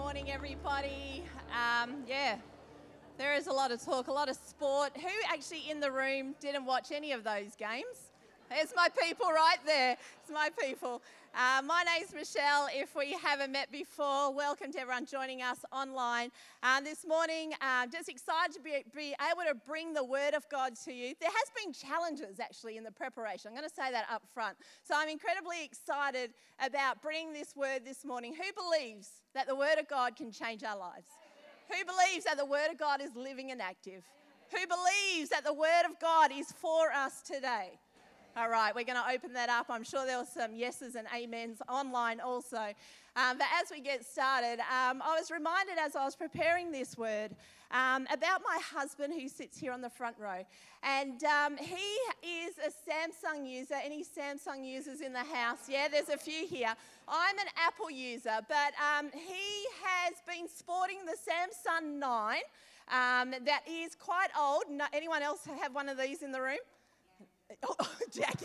morning, everybody. There is a lot of talk, a lot of sport. Who actually in the room didn't watch any of those games? There's my people right there. It's my people. My name's Michelle. If we haven't met before, welcome to everyone joining us online. This morning, just excited to be able to bring the Word of God to you. There has been challenges actually in the preparation. I'm going to say that up front. So I'm incredibly excited about bringing this Word this morning. Who believes that the Word of God can change our lives? Who believes that the Word of God is living and active? Who believes that the Word of God is for us today? All right, we're going to open that up. I'm sure there were some yeses and amens online also. But as we get started, I was reminded as I was preparing this word about my husband who sits here on the front row. And he is a Samsung user. Any Samsung users in the house? Yeah, there's a few here. I'm an Apple user, but he has been sporting the Samsung 9 that is quite old. No, anyone else have one of these in the room? Oh, Jackie.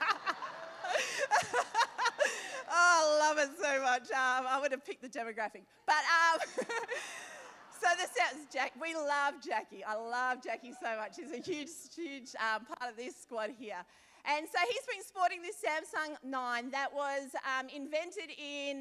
Oh, I love it so much. I would have picked the demographic. But so this is Jack. We love Jackie. I love Jackie so much. He's a huge part of this squad here. And so he's been sporting this Samsung 9 that was invented in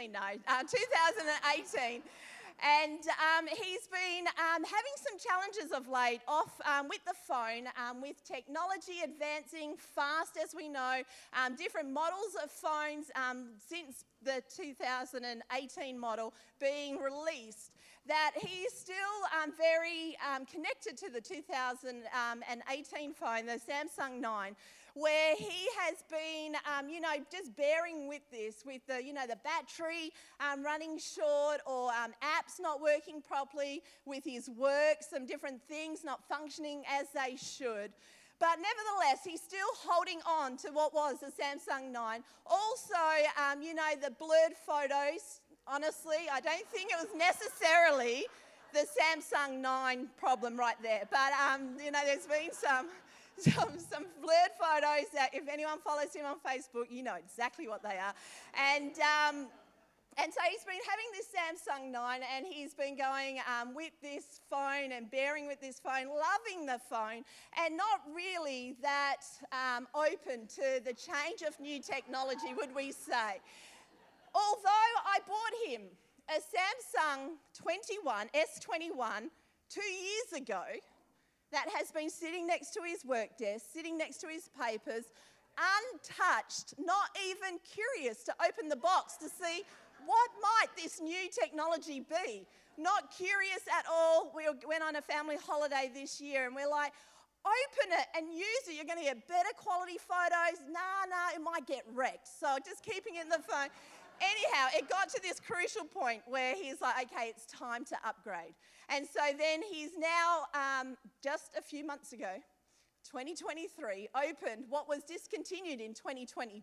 2018. And he's been having some challenges of late with the phone, with technology advancing fast, as we know, different models of phones since the 2018 model being released, that he's still very connected to the 2018 phone, the Samsung 9, where he has been, just bearing with this, with the, the battery running short or apps not working properly with his work, some different things not functioning as they should. But nevertheless, he's still holding on to what was the Samsung 9. Also, the blurred photos, honestly, I don't think it was necessarily the Samsung 9 problem right there. But, there's been some blurred photos that if anyone follows him on Facebook, you know exactly what they are. And so he's been having this Samsung 9 and he's been going with this phone and bearing with this phone, loving the phone and not really that open to the change of new technology, would we say. Although I bought him a Samsung S21 2 years ago, that has been sitting next to his work desk, sitting next to his papers, untouched, not even curious to open the box to see what might this new technology be. Not curious at all. We went on a family holiday this year and we're like, open it and use it. You're going to get better quality photos. Nah, it might get wrecked. So just keeping it in the phone. Anyhow, it got to this crucial point where he's like, okay, it's time to upgrade. And so then he's now, just a few months ago, 2023, opened what was discontinued in 2022,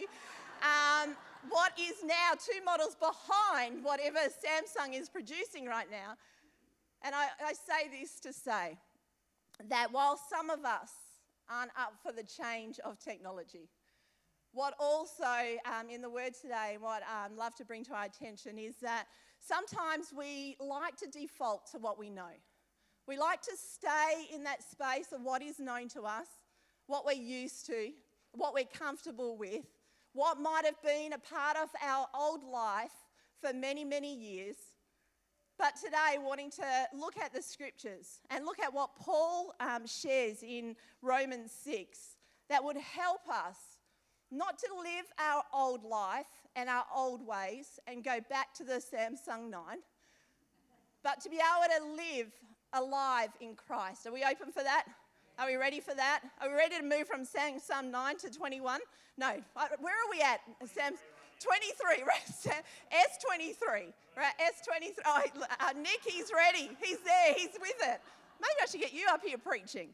what is now 2 models behind whatever Samsung is producing right now. And I say this to say that while some of us aren't up for the change of technology, what also in the Word today, what I'd love to bring to our attention is that sometimes we like to default to what we know. We like to stay in that space of what is known to us, what we're used to, what we're comfortable with, what might have been a part of our old life for many, many years. But today, wanting to look at the scriptures and look at what Paul shares in Romans 6 that would help us not to live our old life and our old ways and go back to the Samsung 9, but to be able to live alive in Christ. Are we open for that? Are we ready for that? Are we ready to move from Samsung 9 to 21? No. Where are we at? 23, right? S23, right? S23. Oh, Nick, he's ready. He's there. He's with it. Maybe I should get you up here preaching.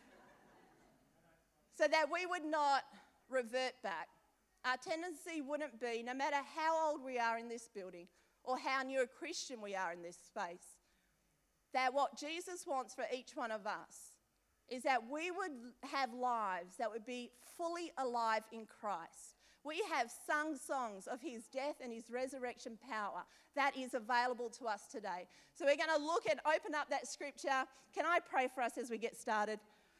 So that we would not revert back. Our tendency wouldn't be, no matter how old we are in this building or how new a Christian we are in this space, that what Jesus wants for each one of us is that we would have lives that would be fully alive in Christ, We have sung songs of his death and his resurrection power that is available to us today. So we're going to look and open up that scripture. Can I pray for us as we get started?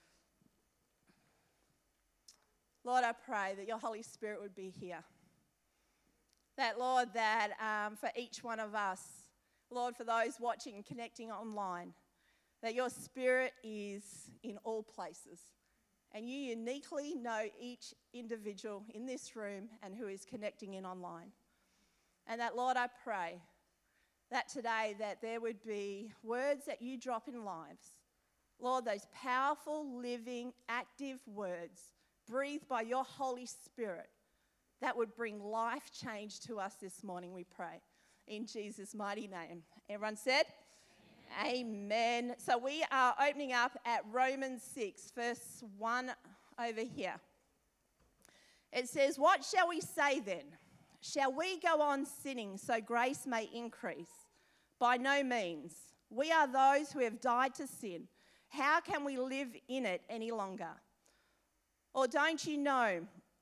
Lord, I pray that your Holy Spirit would be here. That, Lord, that for each one of us, Lord, for those watching and connecting online, that your Spirit is in all places. And you uniquely know each individual in this room and who is connecting in online. And that, Lord, I pray that today that there would be words that you drop in lives. Lord, those powerful, living, active words breathed by your Holy Spirit that would bring life change to us this morning, we pray. In Jesus' mighty name. Everyone said? Amen. So we are opening up at Romans 6, verse 1 over here. It says, "What shall we say then? Shall we go on sinning so grace may increase? By no means. We are those who have died to sin. How can we live in it any longer? Or don't you know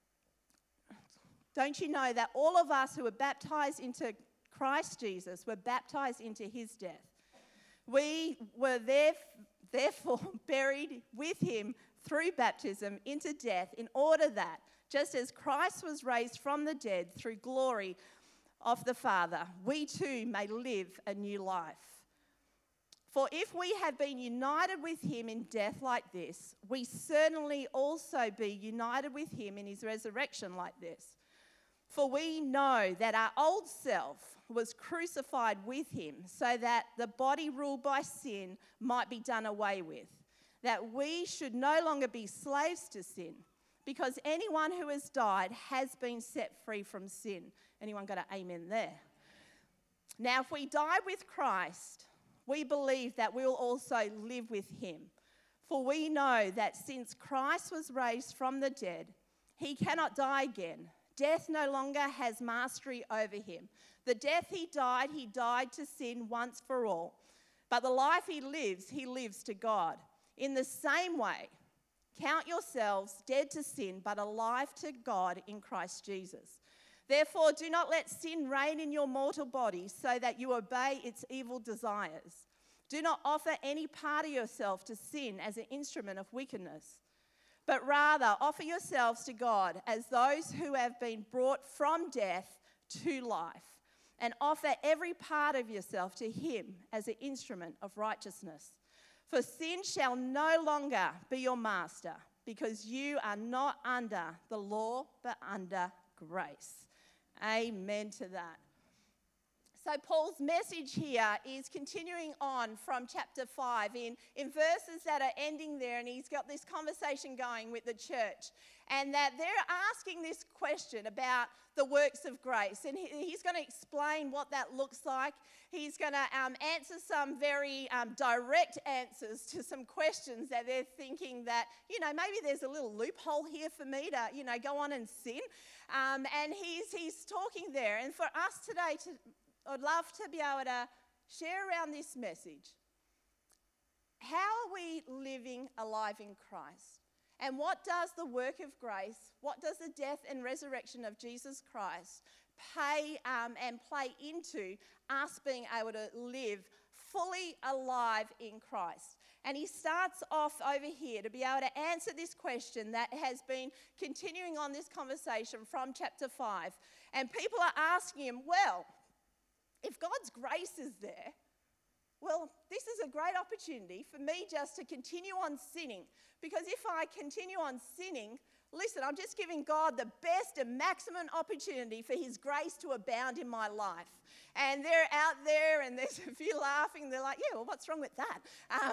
that all of us who were baptized into Christ Jesus were baptized into his death? We were therefore buried with him through baptism into death, in order that, just as Christ was raised from the dead through glory of the Father, we too may live a new life. For if we have been united with him in death like this, we certainly also be united with him in his resurrection like this. For we know that our old self was crucified with him so that the body ruled by sin might be done away with, that we should no longer be slaves to sin, because anyone who has died has been set free from sin." Anyone got an amen there? Now, if we die with Christ, we believe that we'll also live with him. For we know that since Christ was raised from the dead, he cannot die again. Death no longer has mastery over him. The death he died to sin once for all. But the life he lives to God. In the same way, count yourselves dead to sin, but alive to God in Christ Jesus. Therefore, do not let sin reign in your mortal body so that you obey its evil desires. Do not offer any part of yourself to sin as an instrument of wickedness, but rather offer yourselves to God as those who have been brought from death to life, and offer every part of yourself to him as an instrument of righteousness. For sin shall no longer be your master, because you are not under the law, but under grace. Amen to that. So Paul's message here is continuing on from chapter 5 in verses that are ending there, and he's got this conversation going with the church, and that they're asking this question about the works of grace, and he's going to explain what that looks like. He's going to answer some very direct answers to some questions that they're thinking that, maybe there's a little loophole here for me to, go on and sin. And he's talking there. And for us today, I'd love to be able to share around this message. How are we living alive in Christ? And what does the work of grace, what does the death and resurrection of Jesus Christ pay and play into us being able to live fully alive in Christ? And he starts off over here to be able to answer this question that has been continuing on this conversation from chapter 5. And people are asking him, well, if God's grace is there, well, this is a great opportunity for me just to continue on sinning. Because if I continue on sinning, listen, I'm just giving God the best and maximum opportunity for his grace to abound in my life. And they're out there and there's a few laughing. They're like, yeah, well, what's wrong with that?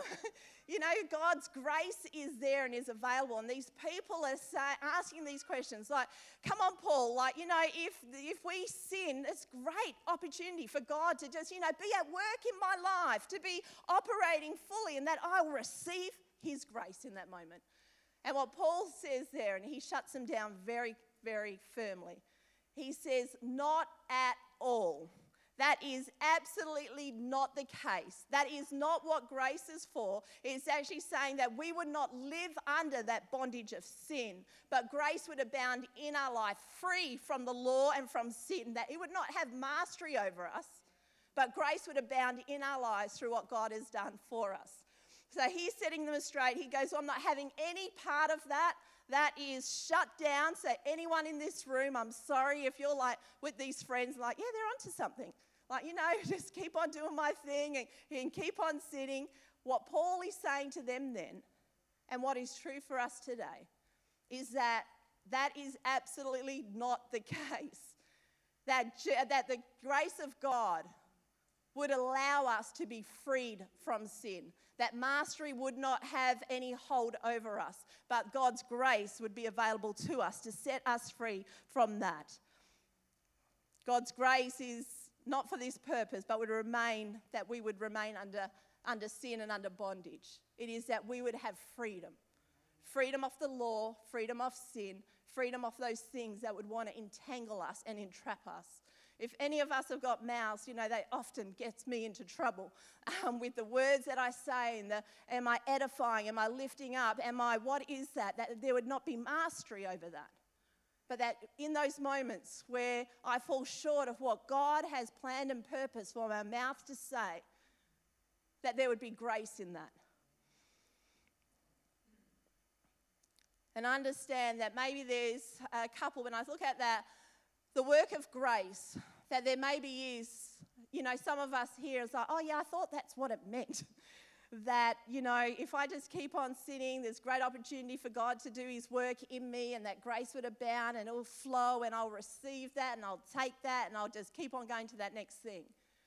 God's grace is there and is available. And these people are asking these questions like, come on, Paul, if we sin, it's a great opportunity for God to just, be at work in my life, to be operating fully, and that I will receive his grace in that moment. And what Paul says there, and he shuts them down very, very firmly, he says, not at all. That that is absolutely not the case. That is not what grace is for. It's actually saying that we would not live under that bondage of sin, but grace would abound in our life, free from the law and from sin, that it would not have mastery over us, but grace would abound in our lives through what God has done for us. So he's setting them straight. He goes, I'm not having any part of that. That is shut down. So anyone in this room, I'm sorry if you're like with these friends, like, yeah, they're onto something. Like, just keep on doing my thing and keep on sitting. What Paul is saying to them then, and what is true for us today, is that is absolutely not the case. That the grace of God would allow us to be freed from sin. That mastery would not have any hold over us, but God's grace would be available to us to set us free from that. God's grace is not for this purpose, but we would remain under sin and under bondage. It is that we would have freedom. Freedom of the law, freedom of sin, freedom of those things that would want to entangle us and entrap us. If any of us have got mouths, they often gets me into trouble with the words that I say and am I edifying, am I lifting up, what is that? That there would not be mastery over that. But that in those moments where I fall short of what God has planned and purposed for my mouth to say, that there would be grace in that. And understand that maybe there's a couple, when I look at that, the work of grace, that there maybe is, some of us here is like, oh yeah, I thought that's what it meant. That, if I just keep on sitting, there's great opportunity for God to do his work in me, and that grace would abound and it will flow and I'll receive that and I'll take that and I'll just keep on going to that next thing.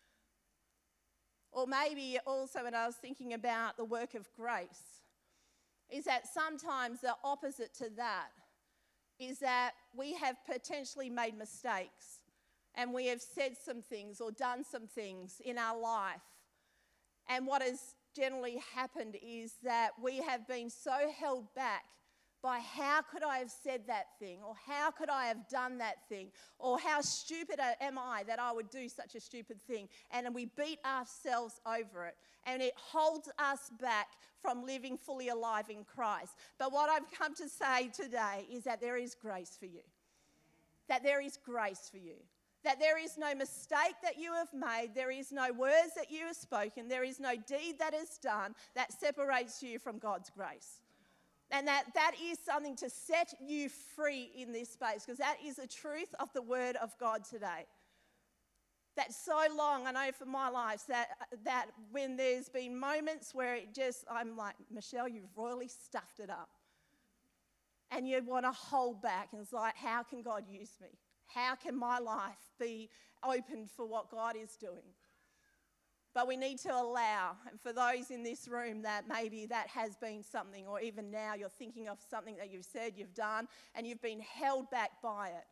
Or maybe also when I was thinking about the work of grace, is that sometimes the opposite to that is that we have potentially made mistakes and we have said some things or done some things in our life. And what has generally happened is that we have been so held back by how could I have said that thing, or how could I have done that thing, or how stupid am I that I would do such a stupid thing. And we beat ourselves over it. And it holds us back from living fully alive in Christ. But what I've come to say today is that there is grace for you. That there is grace for you. That there is no mistake that you have made. There is no words that you have spoken. There is no deed that is done that separates you from God's grace. And that is something to set you free in this space, because that is the truth of the word of God today. That so long, I know for my life, that when there's been moments where I'm like, Michelle, you've royally stuffed it up. And you want to hold back, and it's like, how can God use me? How can my life be opened for what God is doing? But we need to allow, and for those in this room that maybe that has been something, or even now you're thinking of something that you've said, you've done, and you've been held back by it.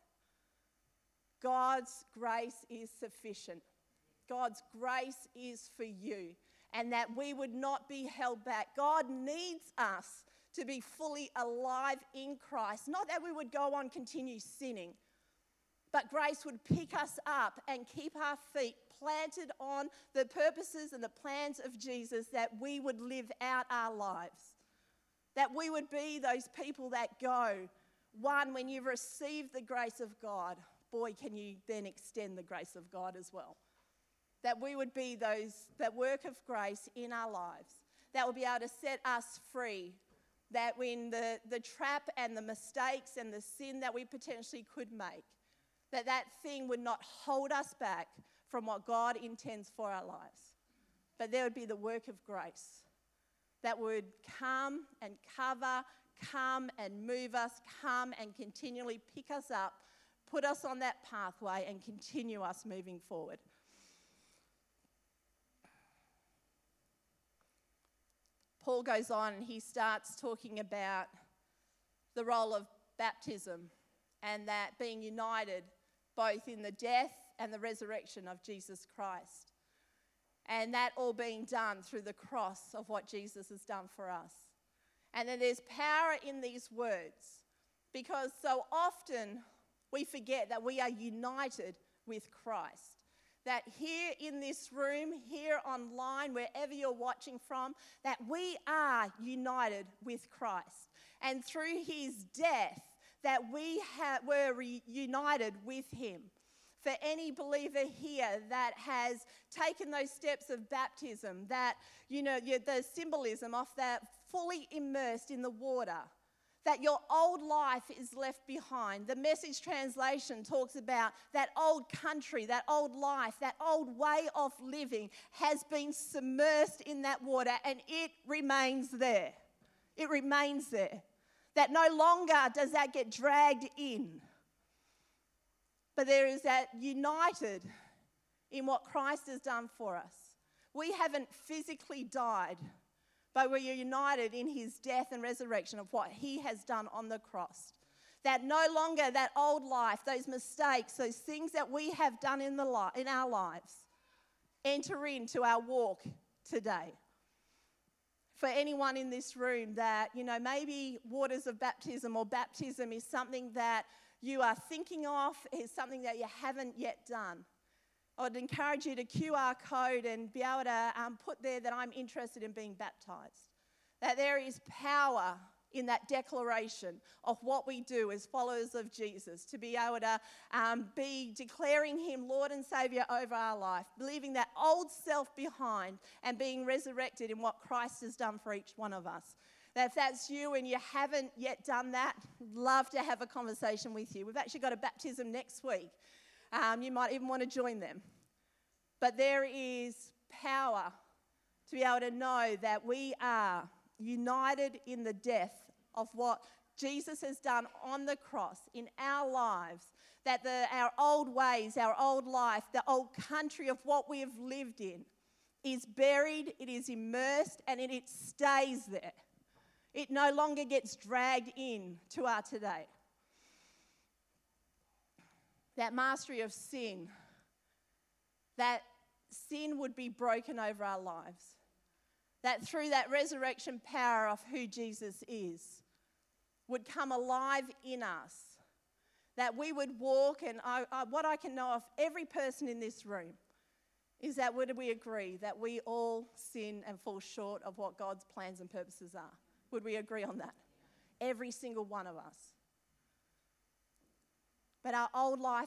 God's grace is sufficient. God's grace is for you, and that we would not be held back. God needs us to be fully alive in Christ. Not that we would go on continue sinning, but grace would pick us up and keep our feet planted on the purposes and the plans of Jesus, that we would live out our lives. That we would be those people that go, one, when you've received the grace of God, boy, can you then extend the grace of God as well. That we would be that work of grace in our lives, that will be able to set us free. That when the trap and the mistakes and the sin that we potentially could make, that thing would not hold us back from what God intends for our lives. But there would be the work of grace that would come and cover, come and move us, come and continually pick us up, put us on that pathway and continue us moving forward. Paul goes on and he starts talking about the role of baptism, and that being united both in the death and the resurrection of Jesus Christ. And that all being done through the cross of what Jesus has done for us. And that there's power in these words, because so often we forget that we are united with Christ. that here in this room, here online, wherever you're watching from, that we are united with Christ. And through his death, that we were reunited with him. For any believer here that has taken those steps of baptism, that, the symbolism of that fully immersed in the water, that your old life is left behind. The Message translation talks about that old country, that old life, that old way of living has been submersed in that water, and it remains there. It remains there. That no longer does that get dragged in. But there is that united in what Christ has done for us. We haven't physically died, but we're united in his death and resurrection of what he has done on the cross. That no longer that old life, those mistakes, those things that we have done in our lives, enter into our walk today. For anyone in this room that, maybe waters of baptism or baptism is something that you are thinking of, is something that you haven't yet done, I would encourage you to QR code and be able to put there that I'm interested in being baptized. That there is power in that declaration of what we do as followers of Jesus, to be able to be declaring him Lord and Saviour over our life, leaving that old self behind and being resurrected in what Christ has done for each one of us. That if that's you and you haven't yet done that, love to have a conversation with you. We've actually got a baptism next week. You might even want to join them. But there is power to be able to know that we are united in the death of what Jesus has done on the cross in our lives. That our old ways, our old life, the old country of what we have lived in is buried, it is immersed, and it stays there. It no longer gets dragged in to our today. That mastery of sin, that sin would be broken over our lives. That through that resurrection power of who Jesus is, would come alive in us. That we would walk, and what I can know of every person in this room is that would we agree that we all sin and fall short of what God's plans and purposes are? Would we agree on that? Every single one of us. But our old life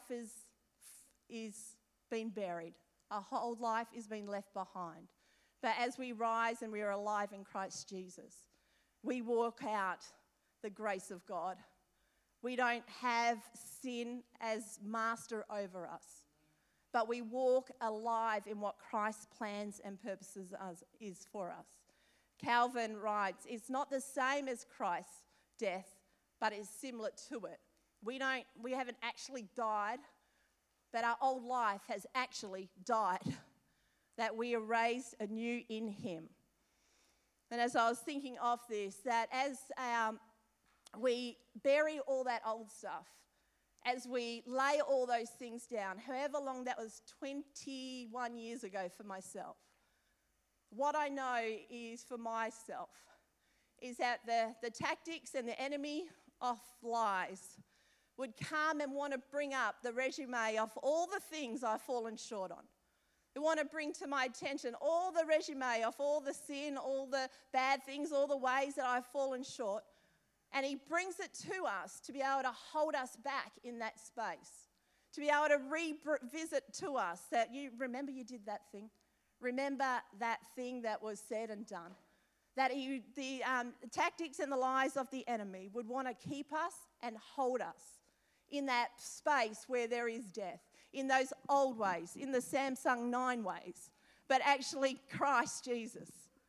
is been buried. Our old life is being left behind. But as we rise and we are alive in Christ Jesus, we walk out the grace of God. We don't have sin as master over us, but we walk alive in what Christ's plans and purposes is for us. Calvin writes, it's not the same as Christ's death, but it's similar to it. We haven't actually died, but our old life has actually died, that we are raised anew in him. And as I was thinking of this, that as we bury all that old stuff, as we lay all those things down, however long that was 21 years ago for myself, what I know is for myself is that the tactics and the enemy of lies would come and want to bring up the resume of all the things I've fallen short on. They want to bring to my attention all the resume of all the sin, all the bad things, all the ways that I've fallen short. And he brings it to us to be able to hold us back in that space, to be able to revisit to us that you remember you did that thing. Remember that thing that was said and done. That the tactics and the lies of the enemy would want to keep us and hold us in that space where there is death, in those old ways, in the Samsung 9 ways. But actually Christ Jesus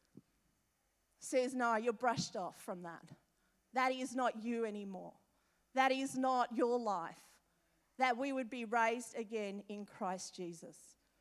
says, no, you're brushed off from that. That is not you anymore. That is not your life. That we would be raised again in Christ Jesus.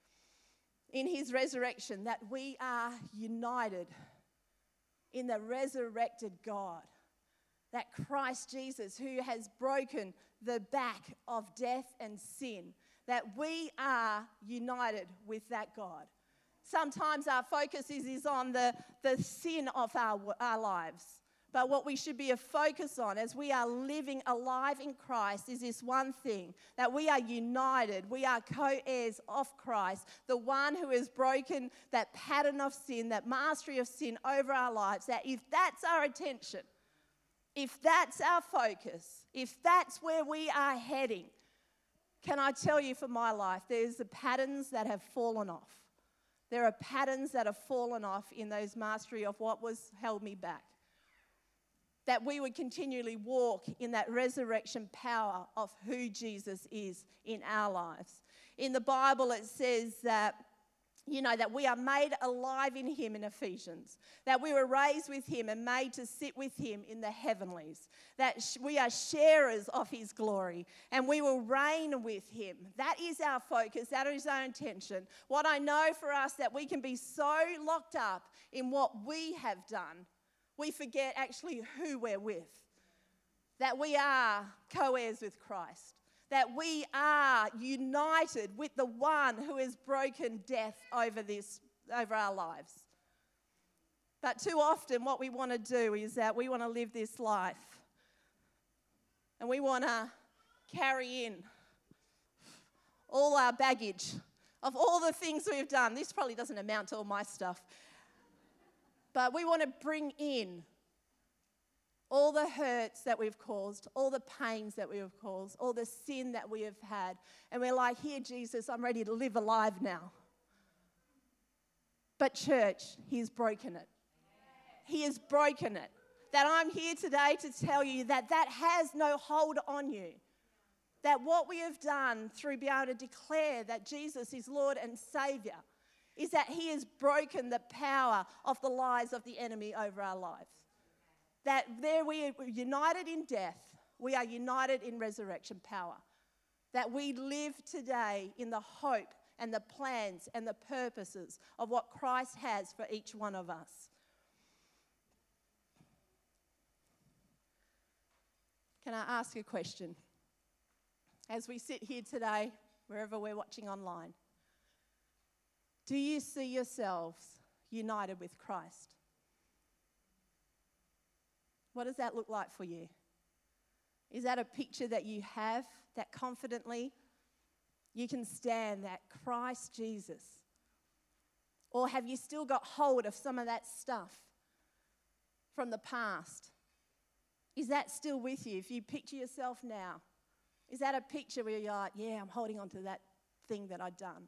In his resurrection, that we are united in the resurrected God. That Christ Jesus, who has broken the back of death and sin, that we are united with that God. Sometimes our focus is on the sin of our lives. But what we should be a focus on as we are living alive in Christ is this one thing, that we are united, we are co-heirs of Christ, the one who has broken that pattern of sin, that mastery of sin over our lives, that if that's our attention, if that's our focus, if that's where we are heading, can I tell you for my life, there's the patterns that have fallen off. There are patterns that have fallen off in those mastery of what was held me back. That we would continually walk in that resurrection power of who Jesus is in our lives. In the Bible, it says that, that we are made alive in him in Ephesians, that we were raised with him and made to sit with him in the heavenlies, that we are sharers of his glory and we will reign with him. That is our focus, that is our intention. What I know for us, that we can be so locked up in what we have done, we forget actually who we're with, that we are co-heirs with Christ, that we are united with the one who has broken death over our lives. But too often what we want to do is that we want to live this life and we want to carry in all our baggage of all the things we've done. This probably doesn't amount to all my stuff. But we want to bring in all the hurts that we've caused, all the pains that we have caused, all the sin that we have had. And we're like, here, Jesus, I'm ready to live alive now. But church, he's broken it. He has broken it. That I'm here today to tell you that that has no hold on you. That what we have done through being able to declare that Jesus is Lord and Saviour is that he has broken the power of the lies of the enemy over our lives. That there we are united in death, we are united in resurrection power. That we live today in the hope and the plans and the purposes of what Christ has for each one of us. Can I ask a question? As we sit here today, wherever we're watching online, do you see yourselves united with Christ? What does that look like for you? Is that a picture that you have, that confidently you can stand that Christ Jesus? Or have you still got hold of some of that stuff from the past? Is that still with you? If you picture yourself now, is that a picture where you're like, yeah, I'm holding on to that thing that I've done?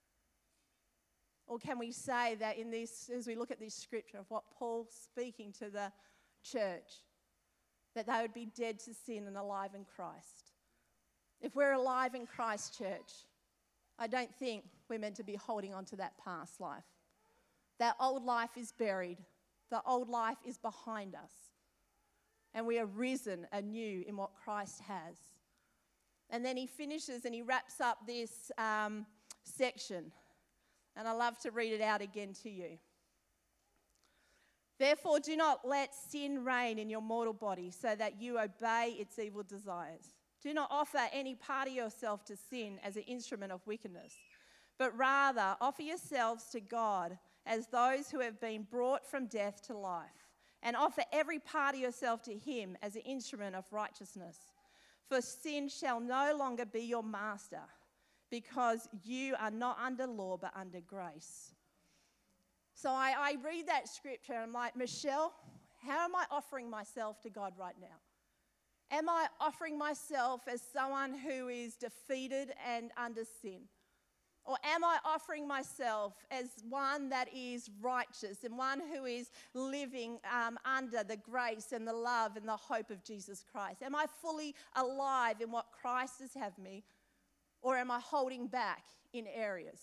Or can we say that in this, as we look at this scripture of what Paul's speaking to the church, that they would be dead to sin and alive in Christ? If we're alive in Christ, church, I don't think we're meant to be holding on to that past life. That old life is buried. The old life is behind us. And we are risen anew in what Christ has. And then he finishes and he wraps up this section. And I love to read it out again to you. Therefore, do not let sin reign in your mortal body so that you obey its evil desires. Do not offer any part of yourself to sin as an instrument of wickedness, but rather offer yourselves to God as those who have been brought from death to life, and offer every part of yourself to him as an instrument of righteousness. For sin shall no longer be your master, because you are not under law but under grace. So I read that scripture and I'm like, Michelle, how am I offering myself to God right now? Am I offering myself as someone who is defeated and under sin? Or am I offering myself as one that is righteous and one who is living under the grace and the love and the hope of Jesus Christ? Am I fully alive in what Christ has had me? Or am I holding back in areas?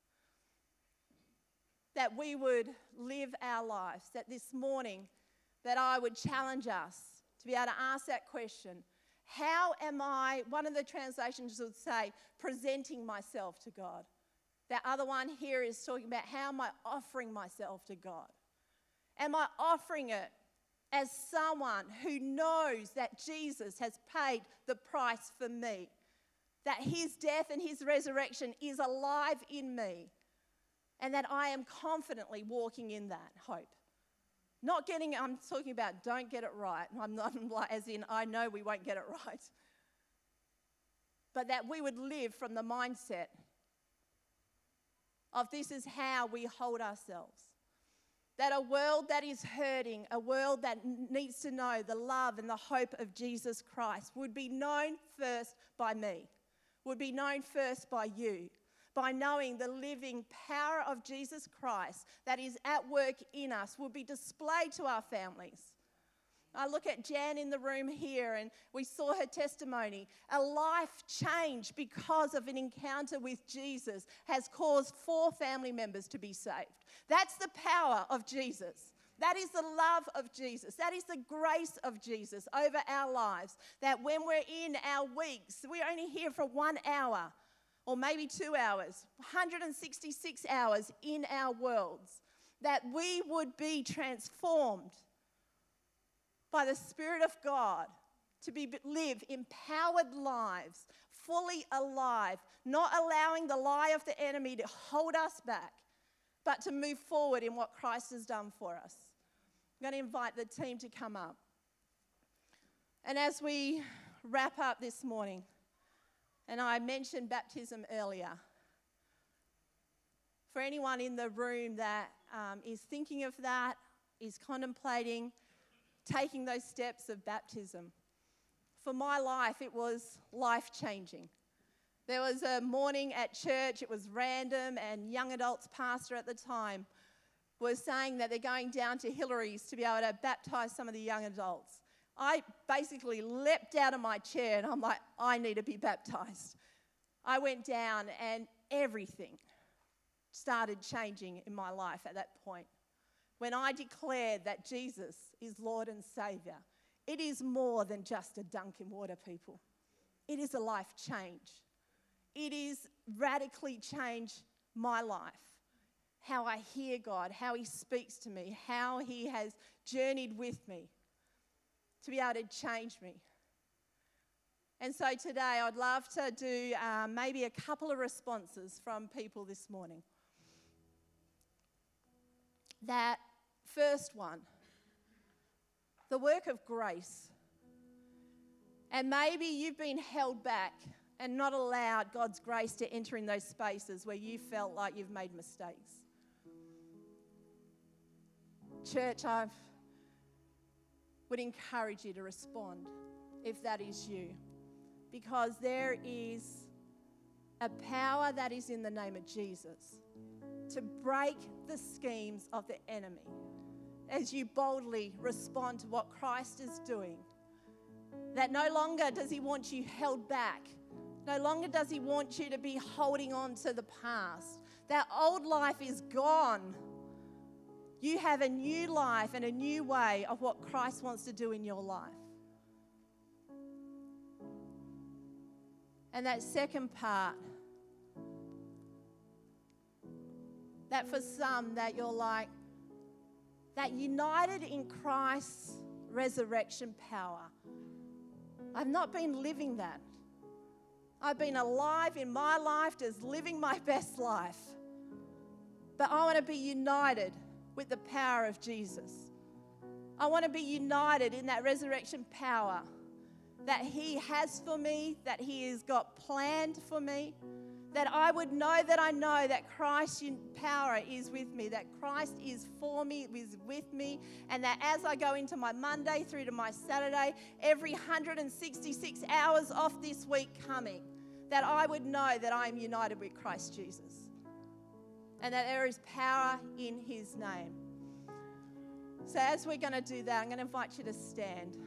That we would live our lives, that this morning that I would challenge us to be able to ask that question. How am I, one of the translations would say, presenting myself to God? That other one here is talking about how am I offering myself to God? Am I offering it as someone who knows that Jesus has paid the price for me? That his death and his resurrection is alive in me, and that I am confidently walking in that hope. I'm talking about don't get it right. I'm not like, as in, I know we won't get it right. But that we would live from the mindset of this is how we hold ourselves. That a world that is hurting, a world that needs to know the love and the hope of Jesus Christ would be known first by me, would be known first by you, by knowing the living power of Jesus Christ that is at work in us, would be displayed to our families. I look at Jan in the room here, and we saw her testimony. A life change because of an encounter with Jesus has caused 4 family members to be saved. That's the power of Jesus. That is the love of Jesus. That is the grace of Jesus over our lives. That when we're in our weeks, we're only here for 1 hour or maybe 2 hours, 166 hours in our worlds, that we would be transformed by the Spirit of God to live empowered lives, fully alive, not allowing the lie of the enemy to hold us back, but to move forward in what Christ has done for us. I'm going to invite the team to come up. And as we wrap up this morning, and I mentioned baptism earlier, for anyone in the room that is thinking of that, is contemplating taking those steps of baptism. For my life, it was life-changing. There was a morning at church, it was random, and young adults pastor at the time was saying that they're going down to Hillary's to be able to baptise some of the young adults. I basically leapt out of my chair and I'm like, I need to be baptised. I went down and everything started changing in my life at that point. When I declared that Jesus is Lord and Saviour, it is more than just a dunk in water, people. It is a life change. It is radically changed my life. How I hear God, how He speaks to me, how He has journeyed with me to be able to change me. And so today I'd love to do maybe a couple of responses from people this morning. That first one, the work of grace. And maybe you've been held back and not allowed God's grace to enter in those spaces where you felt like you've made mistakes. Church, I would encourage you to respond if that is you, because there is a power that is in the name of Jesus to break the schemes of the enemy as you boldly respond to what Christ is doing. That no longer does He want you held back. No longer does He want you to be holding on to the past. That old life is gone. You have a new life and a new way of what Christ wants to do in your life. And that second part, that for some that you're like, that united in Christ's resurrection power. I've not been living that. I've been alive in my life, just living my best life. But I want to be united with the power of Jesus. I want to be united in that resurrection power that He has for me, that He has got planned for me, that I would know that I know that Christ's power is with me, that Christ is for me, is with me, and that as I go into my Monday through to my Saturday, every 166 hours off this week coming, that I would know that I am united with Christ Jesus and that there is power in His name. So as we're going to do that, I'm going to invite you to stand.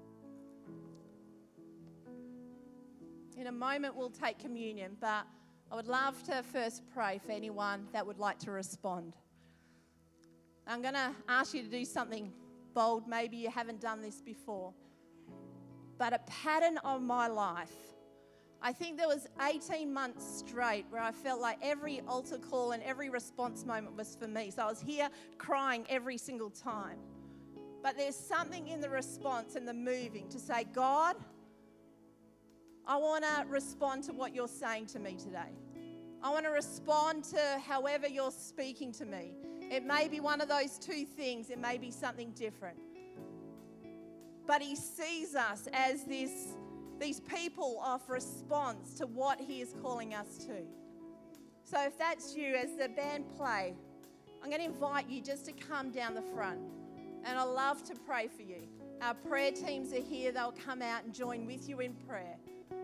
In a moment, we'll take communion, but I would love to first pray for anyone that would like to respond. I'm going to ask you to do something bold. Maybe you haven't done this before. But a pattern of my life, I think there was 18 months straight where I felt like every altar call and every response moment was for me. So I was here crying every single time. But there's something in the response and the moving to say, God, I want to respond to what you're saying to me today. I want to respond to however you're speaking to me. It may be one of those two things. It may be something different. But he sees us as these people of response to what he is calling us to. So if that's you, as the band play, I'm going to invite you just to come down the front. And I love to pray for you. Our prayer teams are here. They'll come out and join with you in prayer.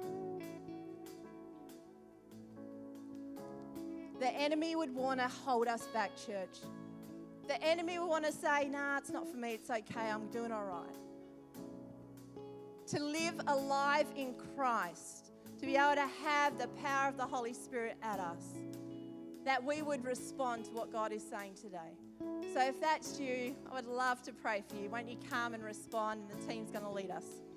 The enemy would want to hold us back, church. The enemy would want to say, nah, it's not for me. It's okay. I'm doing all right. To live alive in Christ, to be able to have the power of the Holy Spirit at us, that we would respond to what God is saying today. So if that's you, I would love to pray for you. Won't you come and respond, and the team's going to lead us.